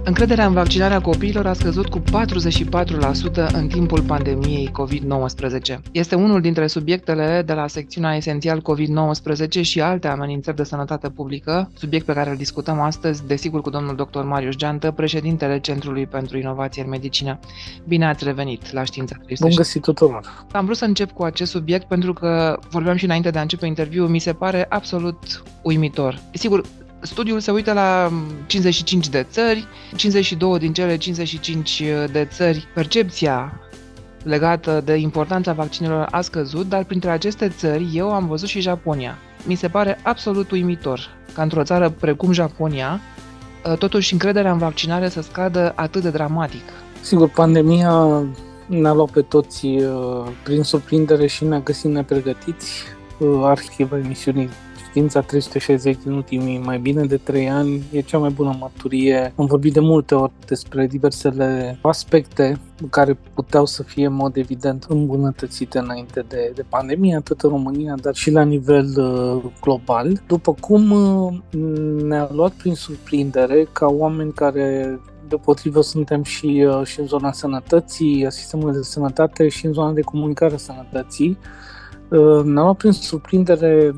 Încrederea în vaccinarea copiilor a scăzut cu 44% în timpul pandemiei COVID-19. Este unul dintre subiectele de la secțiunea esențial COVID-19 și alte amenințări de sănătate publică, subiect pe care îl discutăm astăzi, desigur, cu domnul dr. Marius Geantă, președintele Centrului pentru Inovație în Medicină. Bine ați revenit la Știința 360. Bun găsit tuturor! Am vrut să încep cu acest subiect pentru că vorbeam și înainte de a începe interviul, mi se pare absolut uimitor. Sigur, studiul se uită la 55 de țări, 52 din cele 55 de țări, percepția legată de importanța vaccinelor a scăzut, dar printre aceste țări eu am văzut și Japonia. Mi se pare absolut uimitor ca într-o țară precum Japonia, totuși încrederea în vaccinare să scadă atât de dramatic. Sigur, pandemia ne-a luat pe toți prin surprindere și ne-a găsit nepregătiți. Arhiva emisiunii Știința 360 din ultimii mai bine de 3 ani e cea mai bună mărturie. Am vorbit de multe ori despre diversele aspecte care puteau să fie în mod evident îmbunătățite înainte de pandemie, atât în România, dar și la nivel global. După cum ne-a luat prin surprindere ca oameni care deopotrivă suntem și în zona sănătății, a sistemului de sănătate și în zona de comunicare a sănătății, ne-a luat prin surprindere,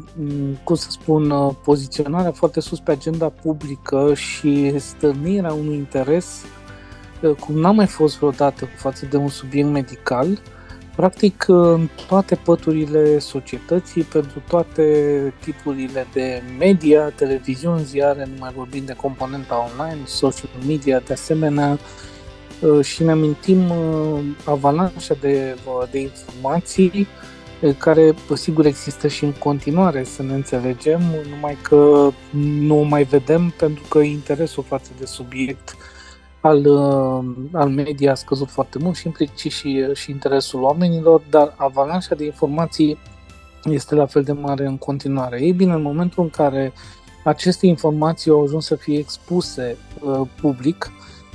poziționarea foarte sus pe agenda publică și stârnirea unui interes cum n-a mai fost vreodată față de un subiect medical, practic în toate păturile societății, pentru toate tipurile de media, televiziuni, ziare, nu mai vorbim de componenta online, social media, de asemenea, și ne amintim avalanșa de informații care, sigur, există și în continuare, să ne înțelegem, numai că nu o mai vedem pentru că interesul față de subiect al media a scăzut foarte mult și implicit și interesul oamenilor, dar avalanșa de informații este la fel de mare în continuare. Ei bine, în momentul în care aceste informații au ajuns să fie expuse public,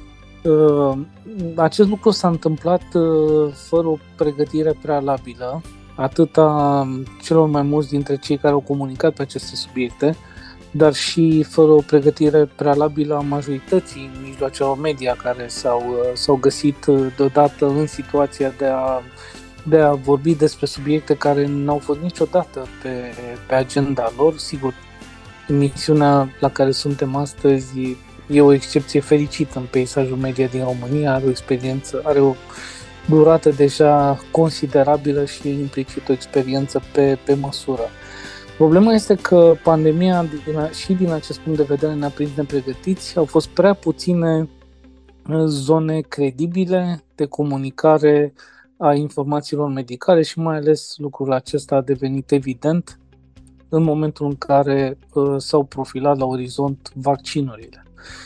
acest lucru s-a întâmplat fără o pregătire prealabilă, atât a celor mai mulți dintre cei care au comunicat pe aceste subiecte, dar și fără o pregătire prealabilă a majorității mijloacelor media care s-au găsit deodată în situația de a vorbi despre subiecte care n-au fost niciodată pe agenda lor. Sigur, emisiunea la care suntem astăzi e o excepție fericită în peisajul media din România, are o durată deja considerabilă și implicit o experiență pe măsură. Problema este că pandemia și din acest punct de vedere ne-a prins nepregătiți. Au fost prea puține zone credibile de comunicare a informațiilor medicale și mai ales lucrul acesta a devenit evident în momentul în care s-au profilat la orizont vaccinurile.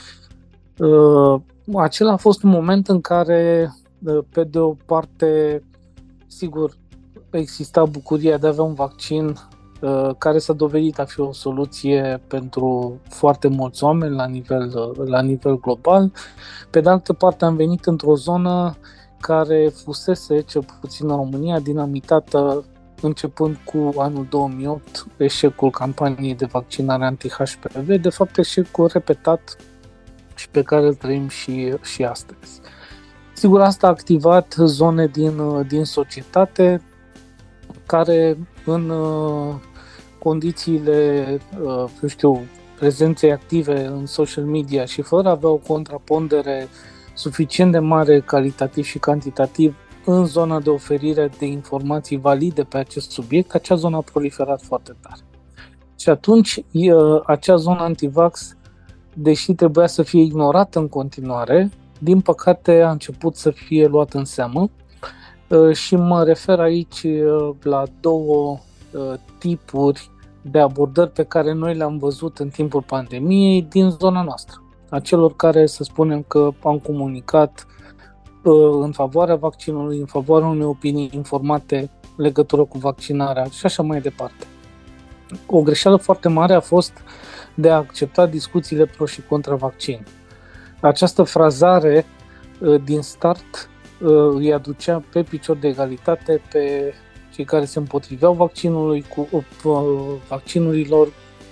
Acela a fost un moment în care, pe de o parte, sigur, exista bucuria de a avea un vaccin care s-a dovedit a fi o soluție pentru foarte mulți oameni la nivel global. Pe de altă parte, am venit într-o zonă care fusese, cel puțin în România, dinamitată începând cu anul 2008, eșecul campaniei de vaccinare anti-HPV, de fapt eșecul repetat și pe care îl trăim și astăzi. Sigur, asta a activat zone din societate care în condițiile, prezenței active în social media și fără a avea o contrapondere suficient de mare calitativ și cantitativ în zona de oferire de informații valide pe acest subiect, acea zonă a proliferat foarte tare. Și atunci, acea zonă antivax, deși trebuia să fie ignorată în continuare, din păcate a început să fie luată în seamă și mă refer aici la două tipuri de abordări pe care noi le-am văzut în timpul pandemiei din zona noastră. A celor care, să spunem că am comunicat în favoarea vaccinului, în favoarea unei opinii informate în legătură cu vaccinarea și așa mai departe. O greșeală foarte mare a fost de a accepta discuțiile pro și contra vaccin. Această frazare din start îi aducea pe picior de egalitate pe cei care se împotriveau vaccinurilor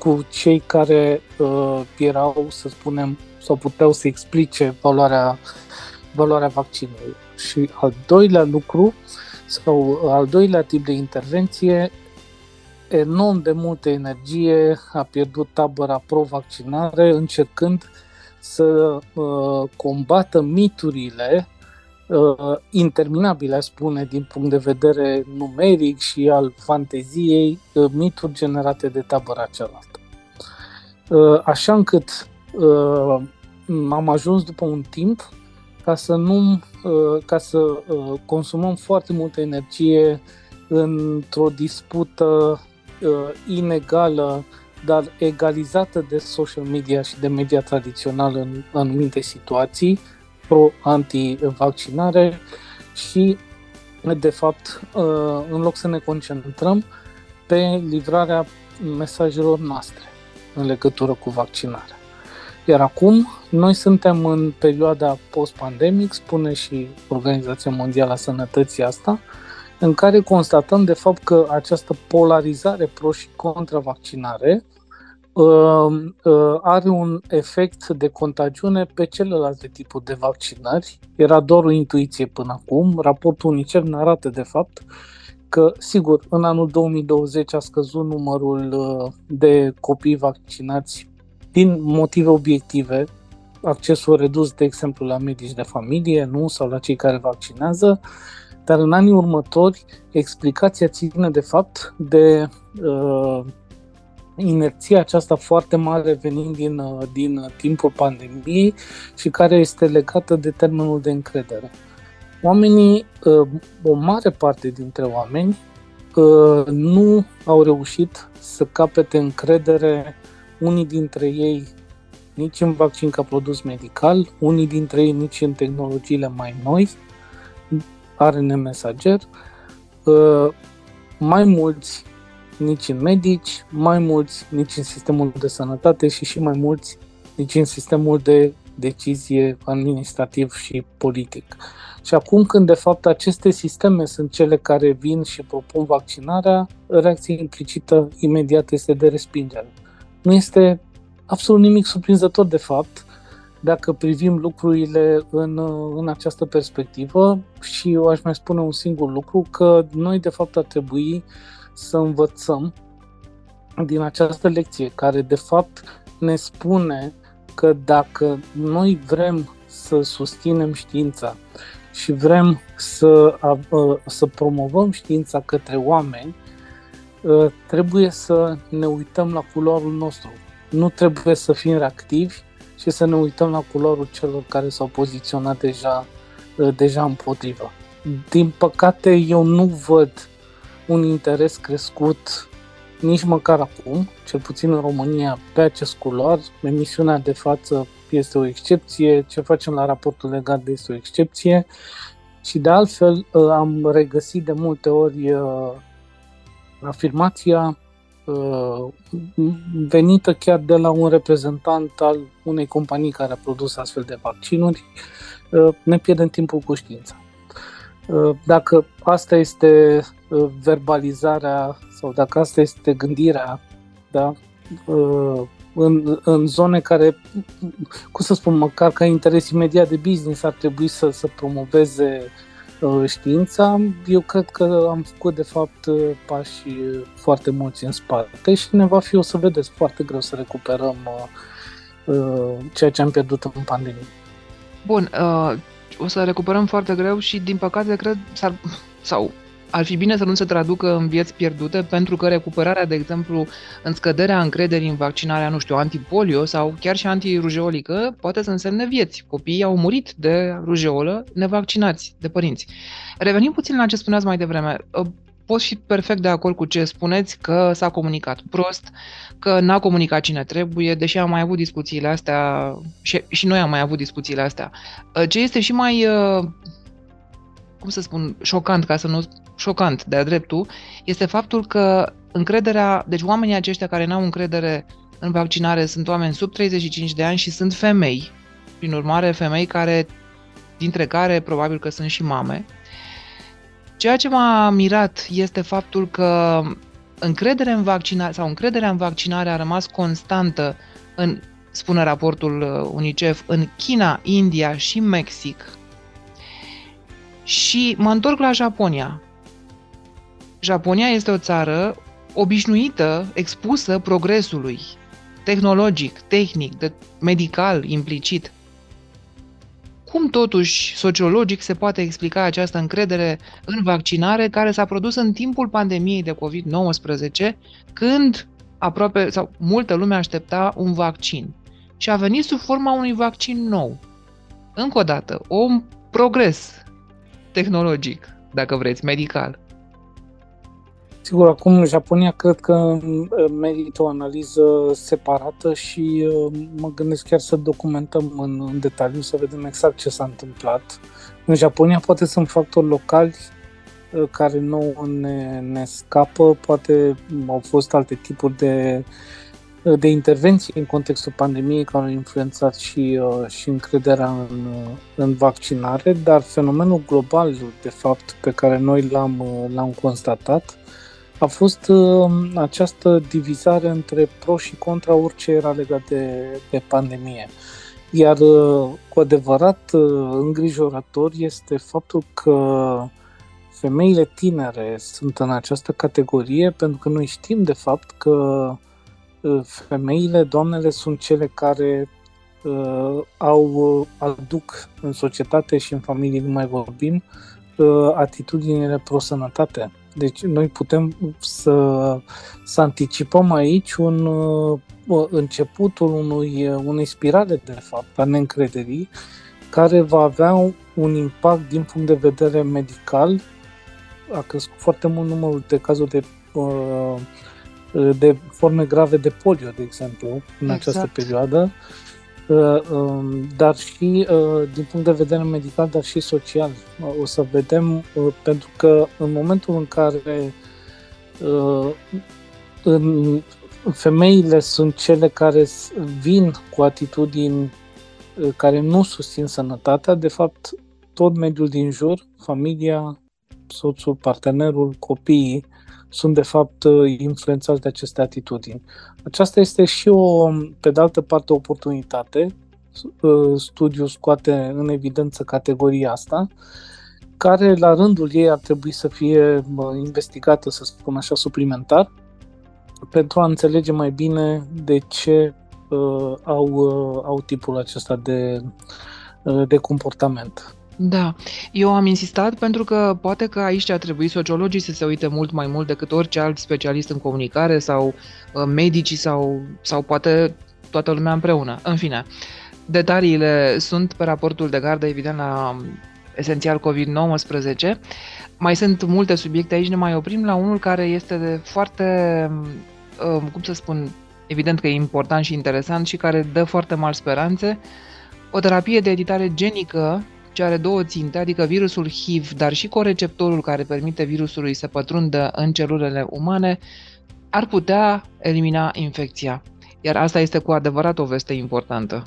cu cei care erau, să spunem, sau puteau să explice valoarea vaccinului. Și al doilea lucru, sau al doilea tip de intervenție, enorm de multă energie a pierdut tabăra pro-vaccinare încercând să combată miturile interminabile, aș spune, din punct de vedere numeric și al fanteziei, mituri generate de tabăra cealaltă. Așa încât am ajuns după un timp ca să consumăm foarte multă energie într-o dispută inegală, dar egalizată de social media și de media tradițională în anumite situații pro-anti-vaccinare și, de fapt, în loc să ne concentrăm pe livrarea mesajelor noastre în legătură cu vaccinarea. Iar acum, noi suntem în perioada post-pandemic, spune și Organizația Mondială a Sănătății asta, în care constatăm de fapt că această polarizare pro și contra vaccinare are un efect de contagiune pe celelalte tipuri de vaccinări. Era doar o intuiție până acum. Raportul UNICEF ne arată de fapt că, sigur, în anul 2020 a scăzut numărul de copii vaccinați din motive obiective, accesul redus, de exemplu, la medici de familie, nu, sau la cei care vaccinează, dar în anii următori explicația ține de fapt de inerția aceasta foarte mare venind din timpul pandemiei și care este legată de termenul de încredere. Oamenii, o mare parte dintre oameni, nu au reușit să capete încredere, unii dintre ei nici în vaccin ca produs medical, unii dintre ei nici în tehnologiile mai noi, ARN mesager, mai mulți nici în medici, mai mulți nici în sistemul de sănătate și mai mulți nici în sistemul de decizie administrativ și politic. Și acum când de fapt aceste sisteme sunt cele care vin și propun vaccinarea, reacția implicită imediat este de respingere. Nu este absolut nimic surprinzător de fapt dacă privim lucrurile în această perspectivă și eu aș mai spune un singur lucru, că noi de fapt ar trebui să învățăm din această lecție care de fapt ne spune că dacă noi vrem să susținem știința și vrem să promovăm știința către oameni, trebuie să ne uităm la culoarul nostru. Nu trebuie să fim reactivi și să ne uităm la culoarul celor care s-au poziționat deja împotrivă. Din păcate, eu nu văd un interes crescut nici măcar acum, cel puțin în România, pe acest culoar. Emisiunea de față este o excepție, ce facem la raportul legat este o excepție și de altfel am regăsit de multe ori afirmația venită chiar de la un reprezentant al unei companii care a produs astfel de vaccinuri: ne pierdem timpul cu știința. Dacă asta este verbalizarea sau dacă asta este gândirea, da, în zone care, cum să spun, măcar ca interes imediat de business ar trebui să promoveze știința, eu cred că am făcut de fapt pași foarte mulți în spate și ne va fi, o să vedeți, foarte greu să recuperăm ceea ce am pierdut în pandemie. Bun, o să recuperăm foarte greu și din păcate cred sau ar fi bine să nu se traducă în vieți pierdute, pentru că recuperarea, de exemplu, în scăderea încrederii în vaccinarea, nu știu, antipolio sau chiar și antirujeolică, poate să însemne vieți. Copiii au murit de rujeolă nevaccinați de părinți. Revenim puțin la ce spuneați mai devreme. Pot fi perfect de acord cu ce spuneți, că s-a comunicat prost, că n-a comunicat cine trebuie, deși am mai avut discuțiile astea și noi am mai avut discuțiile astea. Ce este și mai, cum să spun, șocant, ca să nu șocant de-a dreptul, este faptul că încrederea, deci oamenii aceștia care n-au încredere în vaccinare sunt oameni sub 35 de ani și sunt femei, prin urmare femei dintre care probabil că sunt și mame. Ceea ce m-a mirat este faptul că încrederea în vaccinare a rămas constantă spune raportul UNICEF, în China, India și Mexic. Și mă întorc la Japonia. Japonia este o țară obișnuită, expusă progresului tehnologic, tehnic, medical implicit. Cum totuși, sociologic, se poate explica această încredere în vaccinare care s-a produs în timpul pandemiei de COVID-19, când aproape sau multă lume aștepta un vaccin și a venit sub forma unui vaccin nou? Încă o dată, un progres tehnologic, dacă vreți, medical. Sigur, acum în Japonia cred că merită o analiză separată și mă gândesc chiar să documentăm în detaliu, să vedem exact ce s-a întâmplat. În Japonia poate sunt factori locali care nouă ne scapă, poate au fost alte tipuri de intervenții în contextul pandemiei care au influențat și încrederea în vaccinare, dar fenomenul global, de fapt, pe care noi l-am constatat, a fost această divizare între pro și contra orice era legat de pandemie. Iar cu adevărat îngrijorător este faptul că femeile tinere sunt în această categorie, pentru că noi știm de fapt că femeile, doamnele, sunt cele care aduc în societate și în familie, nu mai vorbim, atitudinile pro-sănătate. Deci noi putem să anticipăm aici începutul unei spirale, de fapt, a neîncrederii, care va avea un impact din punct de vedere medical. A crescut foarte mult numărul de cazuri de forme grave de polio, de exemplu, în această perioadă, dar și din punct de vedere medical, dar și social. O să vedem, pentru că în momentul în care femeile sunt cele care vin cu atitudini care nu susțin sănătatea, de fapt, tot mediul din jur, familia, soțul, partenerul, copiii, sunt de fapt influențați de aceste atitudini. Aceasta este și pe de altă parte, o oportunitate. Studiul scoate în evidență categoria asta, care la rândul ei ar trebui să fie investigată, să spun așa, suplimentar, pentru a înțelege mai bine de ce au tipul acesta de comportament. Da, eu am insistat pentru că poate că aici ar trebui sociologii să se uite mult mai mult decât orice alt specialist în comunicare sau medicii sau poate toată lumea împreună. În fine, detaliile sunt pe raportul de gardă, evident, la esențial COVID-19. Mai sunt multe subiecte aici, ne mai oprim la unul care este foarte, cum să spun, evident că e important și interesant și care dă foarte mari speranțe. O terapie de editare genică ce are două ținte, adică virusul HIV, dar și coreceptorul care permite virusului să pătrundă în celulele umane, ar putea elimina infecția. Iar asta este cu adevărat o veste importantă.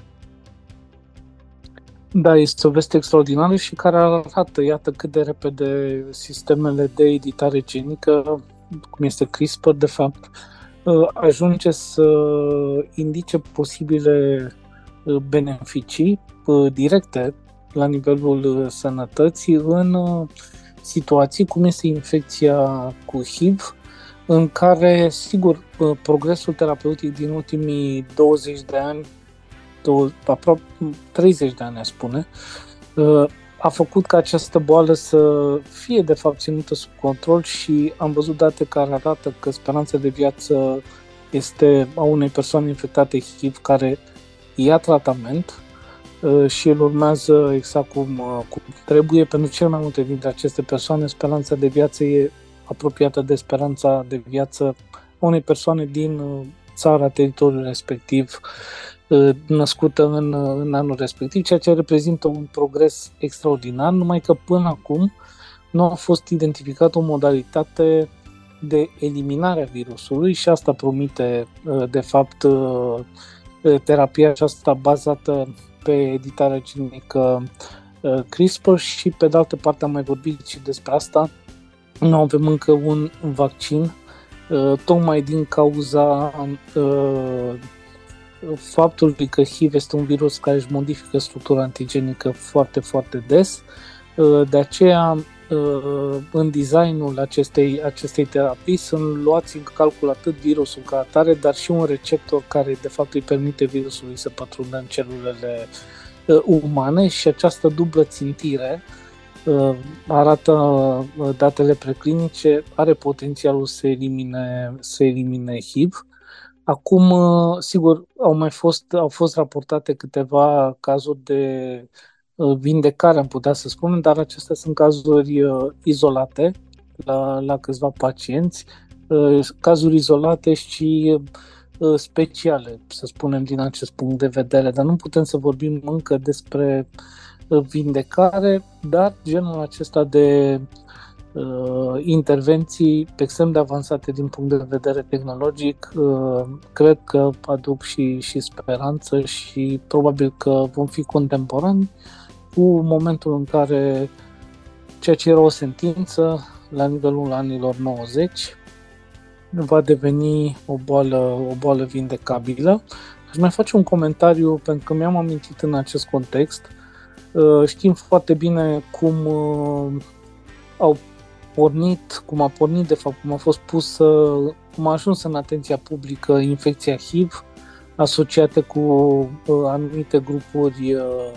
Da, este o veste extraordinară și care arată, iată, cât de repede sistemele de editare genică, cum este CRISPR, de fapt, ajunge să indice posibile beneficii directe la nivelul sănătății în situații cum este infecția cu HIV, în care, sigur, progresul terapeutic din ultimii 20 de ani, aproape 30 de ani, aș spune, a făcut ca această boală să fie, de fapt, ținută sub control și am văzut date care arată că speranța de viață este a unei persoane infectate HIV care ia tratament și el urmează exact cum trebuie. Pentru cel mai multe dintre aceste persoane, speranța de viață e apropiată de speranța de viață a unei persoane din țara, teritoriul respectiv, născută în anul respectiv, ceea ce reprezintă un progres extraordinar, numai că până acum nu a fost identificată o modalitate de eliminare a virusului și asta promite, de fapt, terapia aceasta bazată pe editarea genică CRISPR și, pe de altă parte, am mai vorbit și despre asta, nu avem încă un vaccin tocmai din cauza faptului că HIV este un virus care își modifică structura antigenică foarte, foarte des. De aceea, în designul acestei terapii sunt luați în calcul atât virusul ca atare, dar și un receptor care de fapt îi permite virusului să pătrundă în celulele umane, și această dublă țintire, arată datele preclinice, are potențialul să elimine HIV. Acum, sigur, au fost raportate câteva cazuri de vindecare, am putea să spunem, dar acestea sunt cazuri izolate la câțiva pacienți, cazuri izolate și speciale, să spunem, din acest punct de vedere, dar nu putem să vorbim încă despre vindecare, dar genul acesta de intervenții extrem de avansate din punct de vedere tehnologic, cred că aduc și speranță și probabil că vom fi contemporani cu momentul în care ceea ce era o sentință la nivelul anilor 90 va deveni o boală vindecabilă. Aș mai face un comentariu pentru că mi-am amintit în acest context. Știm foarte bine cum a pornit, de fapt, cum a ajuns în atenția publică infecția HIV asociată cu anumite grupuri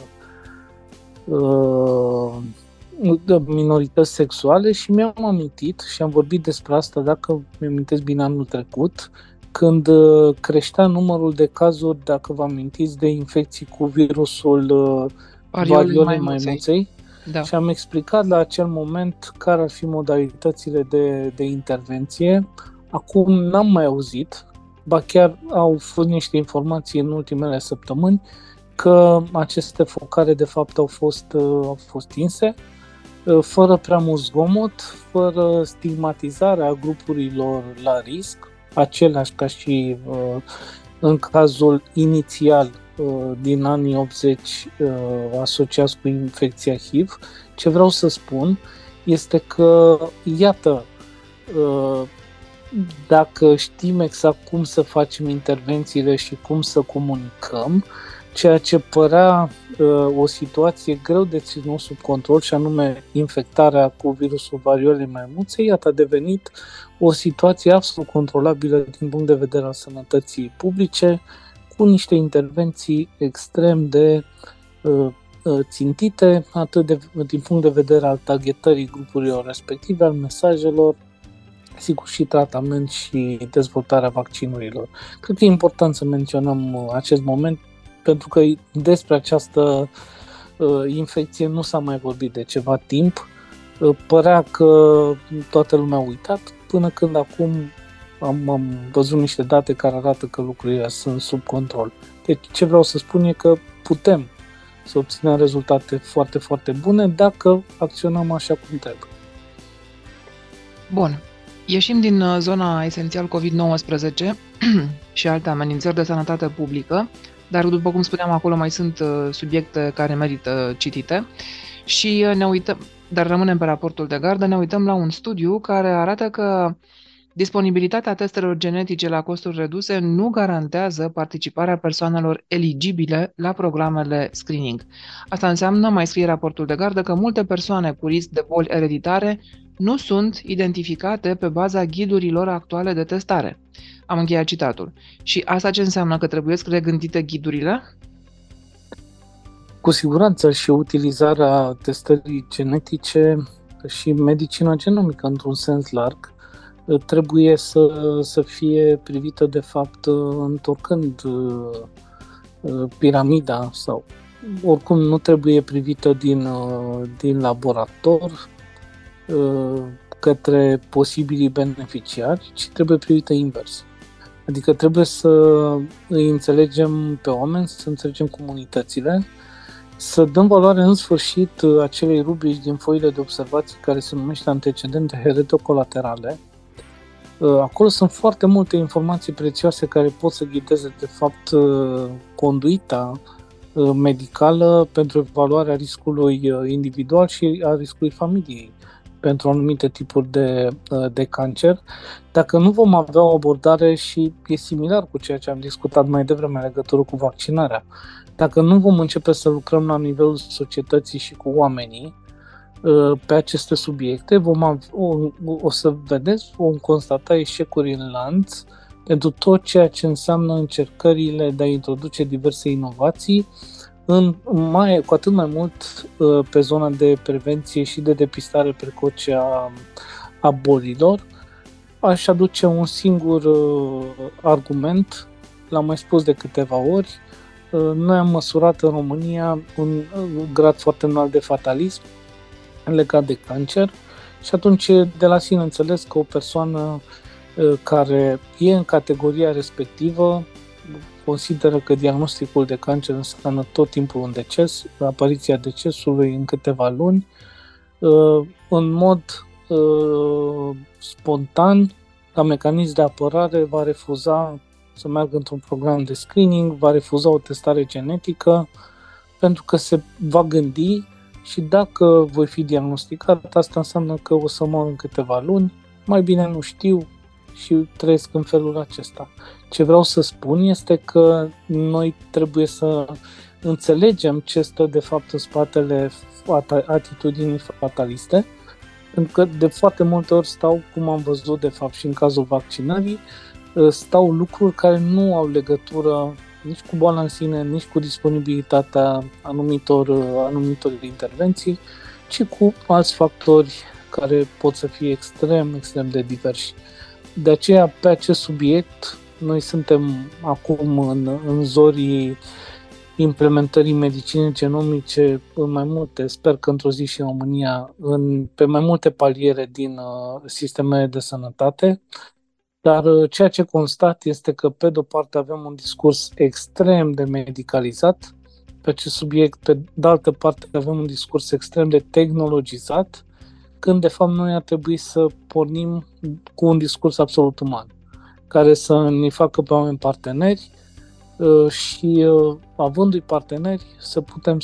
de minorități sexuale, și mi-am amintit și am vorbit despre asta, dacă mi-amintesc bine, anul trecut, când creștea numărul de cazuri, dacă vă amintiți, de infecții cu virusul variolei maimuței. Da. Și am explicat la acel moment care ar fi modalitățile de intervenție. Acum n-am mai auzit, ba chiar au fost niște informații în ultimele săptămâni că aceste focare de fapt au fost stinse, fără prea mult zgomot, fără stigmatizarea grupurilor la risc, aceleași ca și în cazul inițial din anii 80 asociați cu infecția HIV. Ce vreau să spun este că, iată, dacă știm exact cum să facem intervențiile și cum să comunicăm, ceea ce părea o situație greu de ținut sub control, și anume infectarea cu virusul variolei maimuței, iată, a devenit o situație absolut controlabilă din punct de vedere al sănătății publice, cu niște intervenții extrem de țintite, atât din punct de vedere al targetării grupurilor respective, al mesajelor, sigur și tratament și dezvoltarea vaccinurilor. Cred că e important să menționăm acest moment, pentru că despre această infecție nu s-a mai vorbit de ceva timp. Părea că toată lumea a uitat, până când acum am văzut niște date care arată că lucrurile sunt sub control. Deci ce vreau să spun e că putem să obținem rezultate foarte, foarte bune dacă acționăm așa cum trebuie. Bun. Ieșim din zona esențial COVID-19 și alte amenințări de sănătate publică, dar după cum spuneam, acolo mai sunt subiecte care merită citite și ne uităm, dar rămânem pe raportul de gardă, ne uităm la un studiu care arată că disponibilitatea testelor genetice la costuri reduse nu garantează participarea persoanelor eligibile la programele screening. Asta înseamnă, mai scrie raportul de gardă, că multe persoane cu risc de boli ereditare nu sunt identificate pe baza ghidurilor actuale de testare. Am încheiat citatul. Și asta ce înseamnă? Că trebuie să regândite ghidurile? Cu siguranță, și utilizarea testării genetice și medicina genomică într-un sens larg trebuie să fie privită, de fapt, întorcând piramida, sau oricum nu trebuie privită din laborator către posibilii beneficiari, ci trebuie privită invers. Adică trebuie să îi înțelegem pe oameni, să înțelegem comunitățile, să dăm valoare în sfârșit acelei rubrici din foile de observații care se numește antecedente heredocolaterale. Acolo sunt foarte multe informații prețioase care pot să ghideze, de fapt, conduita medicală pentru evaluarea riscului individual și a riscului familiei. pentru anumite tipuri de cancer, dacă nu vom avea o abordare, și e similar cu ceea ce am discutat mai devreme în legătură cu vaccinarea, dacă nu vom începe să lucrăm la nivelul societății și cu oamenii pe aceste subiecte, o să vedeți, vom constata eșecuri în lanț pentru tot ceea ce înseamnă încercările de a introduce diverse inovații, cu atât mai mult pe zona de prevenție și de depistare precoce a bolilor. Aș aduce un singur argument, l-am mai spus de câteva ori. Noi am măsurat în România un grad foarte înalt de fatalism legat de cancer și atunci de la sine înțeles că o persoană care e în categoria respectivă consideră că diagnosticul de cancer înseamnă tot timpul un deces, apariția decesului în câteva luni, în mod spontan, ca mecanism de apărare, va refuza să meargă într-un program de screening, va refuza o testare genetică, pentru că se va gândi și dacă voi fi diagnosticat, asta înseamnă că o să mor în câteva luni, mai bine nu știu și trăiesc în felul acesta. Ce vreau să spun este că noi trebuie să înțelegem ce stă de fapt în spatele atitudinii fataliste, pentru că de foarte multe ori stau, cum am văzut de fapt și în cazul vaccinării, stau lucruri care nu au legătură nici cu boala în sine, nici cu disponibilitatea anumitor intervenții, ci cu alți factori care pot să fie extrem de diversi. De aceea, pe acest subiect, noi suntem acum în zorii implementării medicinei genomice în mai multe, sper că într-o zi și în România, pe mai multe paliere din sistemele de sănătate, dar ceea ce constat este că, pe de-o parte, avem un discurs extrem de medicalizat pe acest subiect, pe de altă parte avem un discurs extrem de tehnologizat, când de fapt noi ar trebui să pornim cu un discurs absolut uman, care să ne facă pe oameni parteneri și avându-i parteneri să putem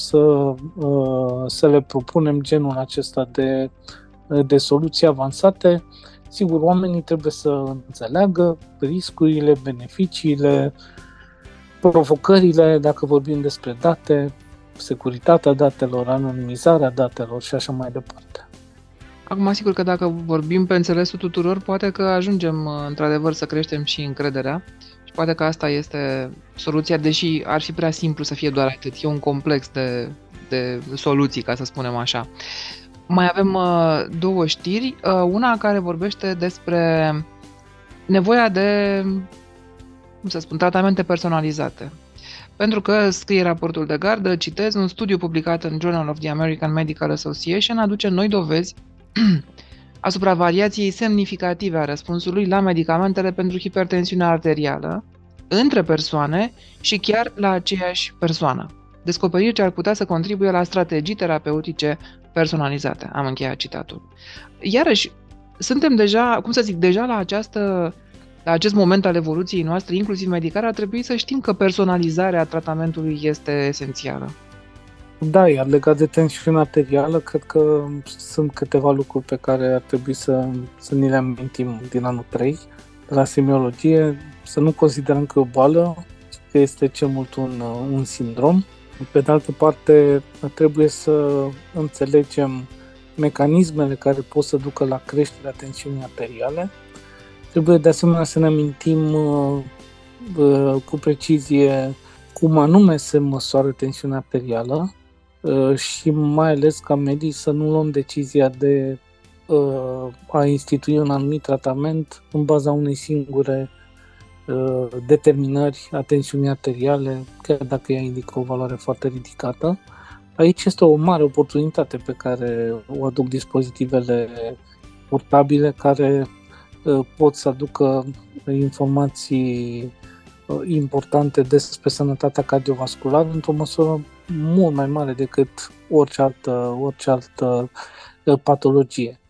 să le propunem genul acesta de soluții avansate. Sigur, oamenii trebuie să înțeleagă riscurile, beneficiile, provocările, dacă vorbim despre date, securitatea datelor, anonimizarea datelor și așa mai departe. Acum, sigur că dacă vorbim pe înțelesul tuturor, poate că ajungem într-adevăr să creștem și încrederea și poate că asta este soluția, deși ar fi prea simplu să fie doar atât. E un complex de soluții, ca să spunem așa. Mai avem două știri, una care vorbește despre nevoia de, tratamente personalizate. Pentru că, scrie raportul de gardă, citez, un studiu publicat în Journal of the American Medical Association aduce noi dovezi asupra variației semnificative a răspunsului la medicamentele pentru hipertensiune arterială între persoane și chiar la aceeași persoană. Descoperiri ce ar putea să contribuie la strategii terapeutice personalizate. Am încheiat citatul. Iarăși, suntem deja, deja la acest moment al evoluției noastre, inclusiv medicale, ar trebui să știm că personalizarea tratamentului este esențială. Da, iar legat de tensiunea arterială, cred că sunt câteva lucruri pe care ar trebui să ni le amintim din anul 3, la semiologie, să nu considerăm că e o boală, că este cel mult un sindrom. Pe de altă parte, trebuie să înțelegem mecanismele care pot să ducă la creșterea tensiunii arteriale. Trebuie de asemenea să ne amintim cu precizie cum anume se măsoară tensiunea arterială și mai ales ca medici să nu luăm decizia de a institui un anumit tratament în baza unei singure determinări a tensiunii arteriale, chiar dacă ea indică o valoare foarte ridicată. Aici este o mare oportunitate pe care o aduc dispozitivele portabile, care pot să aducă informații importante despre sănătatea cardiovasculară într-o măsură mult mai mare decât orice altă patologie.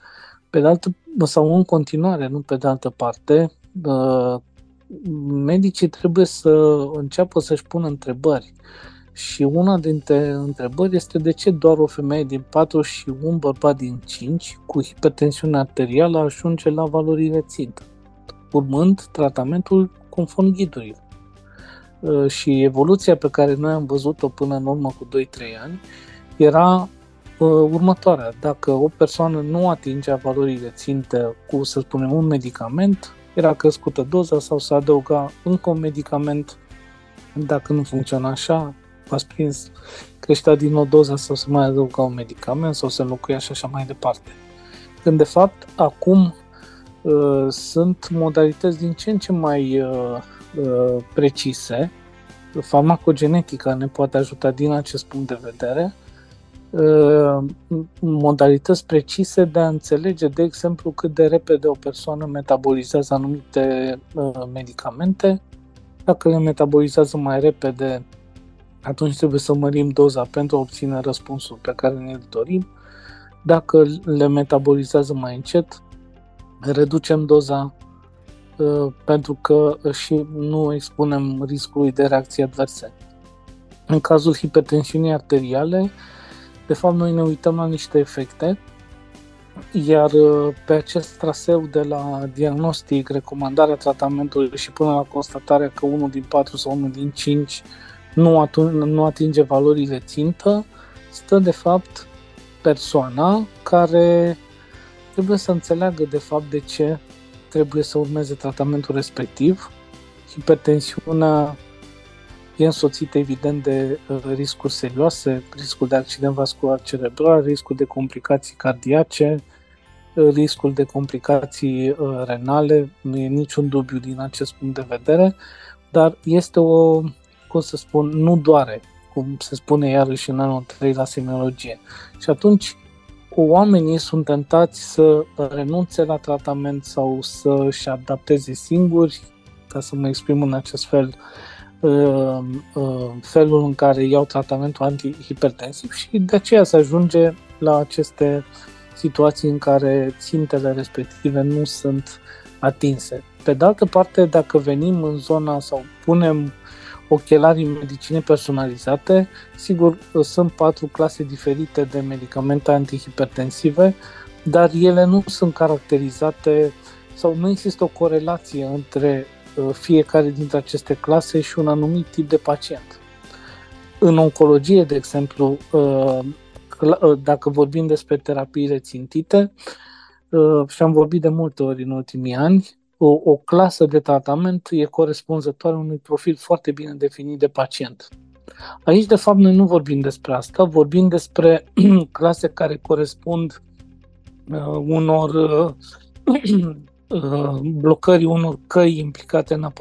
Sau în continuare, nu pe de altă parte, medicii trebuie să înceapă să-și pună întrebări Și una dintre întrebări este de ce doar o femeie din 4 și un bărbat din 5 cu hipertensiune arterială ajunge la valorile țintă, urmând tratamentul conform ghidurilor. Și evoluția pe care noi am văzut-o până în urmă cu 2-3 ani era următoarea. Dacă o persoană nu atingea valorile țintă cu, să spunem, un medicament, era crescută doza sau se adăuga încă un medicament. Dacă nu funcționa așa, v-ați prins, creștea din nou doza sau se mai adăuga un medicament sau se înlocuia și așa mai departe. Când de fapt acum sunt modalități din ce în ce mai precise. Farmacogenetica ne poate ajuta din acest punct de vedere, modalități precise de a înțelege, de exemplu, cât de repede o persoană metabolizează anumite medicamente. Dacă le metabolizează mai repede, atunci trebuie să mărim doza pentru a obține răspunsul pe care ne-l dorim. Dacă le metabolizează mai încet, reducem doza pentru că și nu expunem riscului de reacții adverse. În cazul hipertensiunii arteriale, de fapt, noi ne uităm la niște efecte, iar pe acest traseu de la diagnostic, recomandarea tratamentului și până la constatarea că 1 din 4 sau 1 din 5 nu atinge valorile țintă, stă de fapt persoana care trebuie să înțeleagă de fapt de ce trebuie să urmeze tratamentul respectiv. Hipertensiunea e însoțită evident de riscuri serioase, riscul de accident vascular cerebral, riscul de complicații cardiace, riscul de complicații renale, nu e niciun dubiu din acest punct de vedere, dar este nu doare, cum se spune iarăși în anul 3 la semiologie. Și atunci oamenii sunt tentați să renunțe la tratament sau să-și adapteze singuri, ca să mă exprim în acest fel, felul în care iau tratamentul antihipertensiv și de aceea se ajunge la aceste situații în care țintele respective nu sunt atinse. Pe de altă parte, dacă venim în zona sau punem ochelarii în medicine personalizate, sigur, sunt 4 clase diferite de medicamente antihipertensive, dar ele nu sunt caracterizate sau nu există o corelație între fiecare dintre aceste clase și un anumit tip de pacient. În oncologie, de exemplu, dacă vorbim despre terapiile țintite, și am vorbit de multe ori în ultimii ani, o clasă de tratament e corespunzătoare unui profil foarte bine definit de pacient. Aici, de fapt, noi nu vorbim despre asta, vorbim despre clase care corespund unor blocării unor căi implicate în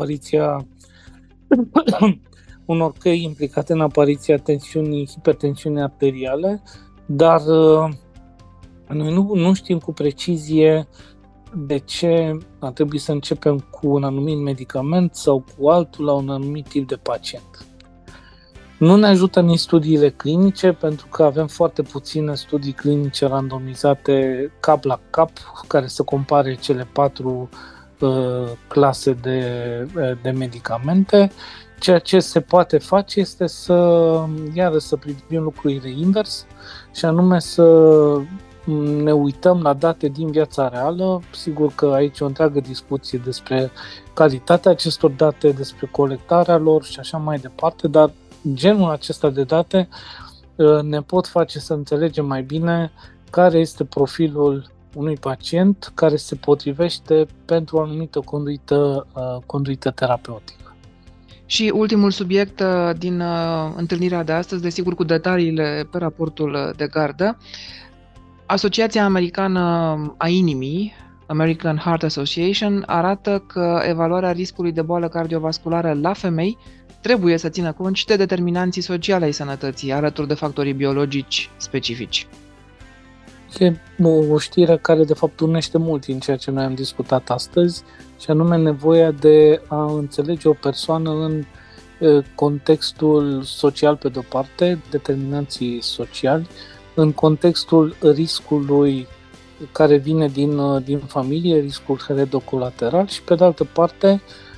apariția hipertensiunii arteriale, dar noi nu știm cu precizie de ce ar trebui să începem cu un anumit medicament sau cu altul la un anumit tip de pacient. Nu ne ajută nici studiile clinice, pentru că avem foarte puține studii clinice randomizate cap la cap, care să compare cele 4 clase de medicamente. Ceea ce se poate face este să privim lucrurile invers și anume să ne uităm la date din viața reală. Sigur că aici e o întreagă discuție despre calitatea acestor date, despre colectarea lor și așa mai departe, dar genul acesta de date ne pot face să înțelegem mai bine care este profilul unui pacient care se potrivește pentru o anumită conduită terapeutică. Și ultimul subiect din întâlnirea de astăzi, desigur cu detaliile pe raportul de gardă, Asociația Americană a Inimii, American Heart Association, arată că evaluarea riscului de boală cardiovasculară la femei trebuie să țină cont și de determinanții sociale ai sănătății, alături de factorii biologici specifici. E o știre care de fapt unește mult din ceea ce noi am discutat astăzi, și anume nevoia de a înțelege o persoană în contextul social pe de-o parte, determinanții sociali, în contextul riscului care vine din familie, riscul heredocolateral, și pe de altă parte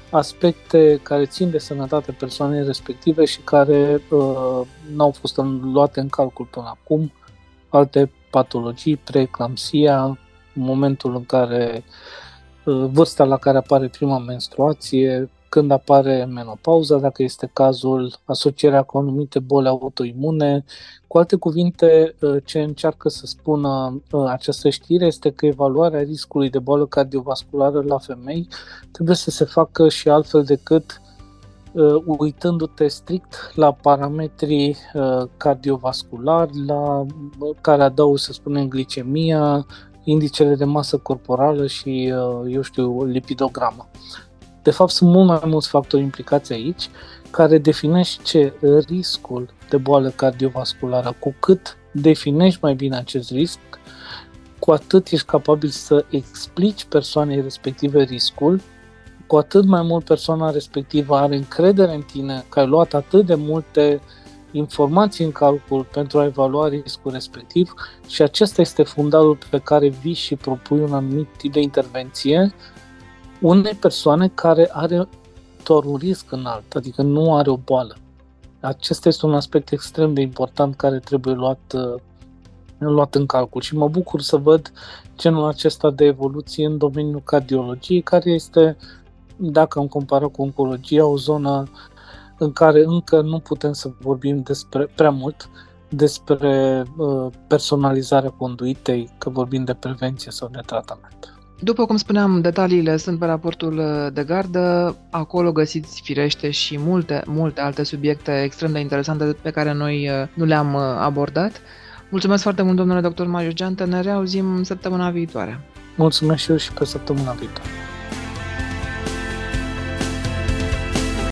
aspecte care țin de sănătatea persoanei respective și care n-au fost luate în calcul până acum, alte patologii, preeclampsia, în momentul în care vârsta la care apare prima menstruație, când apare menopauza, dacă este cazul, asocierea cu anumite boli autoimune. Cu alte cuvinte, ce încearcă să spună această știre este că evaluarea riscului de boală cardiovasculară la femei trebuie să se facă și altfel decât uitându-te strict la parametrii cardiovasculari, la care adaug, să spunem, glicemia, indicele de masă corporală și, lipidograma. De fapt, sunt mult mai mulți factori implicați aici care definește riscul de boală cardiovasculară. Cu cât definești mai bine acest risc, cu atât ești capabil să explici persoanei respective riscul, cu atât mai mult persoana respectivă are încredere în tine că ai luat atât de multe informații în calcul pentru a evalua riscul respectiv și acesta este fundalul pe care vii și propui un anumit tip de intervenție unei persoane care are doar un risc înalt, adică nu are o boală. Acesta este un aspect extrem de important care trebuie luat în calcul și mă bucur să văd genul acesta de evoluție în domeniul cardiologiei, care este, dacă am comparat cu oncologia, o zonă în care încă nu putem să vorbim prea mult despre personalizarea conduitei, că vorbim de prevenție sau de tratament. După cum spuneam, detaliile sunt pe raportul de gardă. Acolo găsiți firește și multe alte subiecte extrem de interesante pe care noi nu le-am abordat. Mulțumesc foarte mult, domnule dr. Marius Geantă. Ne reauzim săptămâna viitoare. Mulțumesc și eu și pe săptămâna viitoare.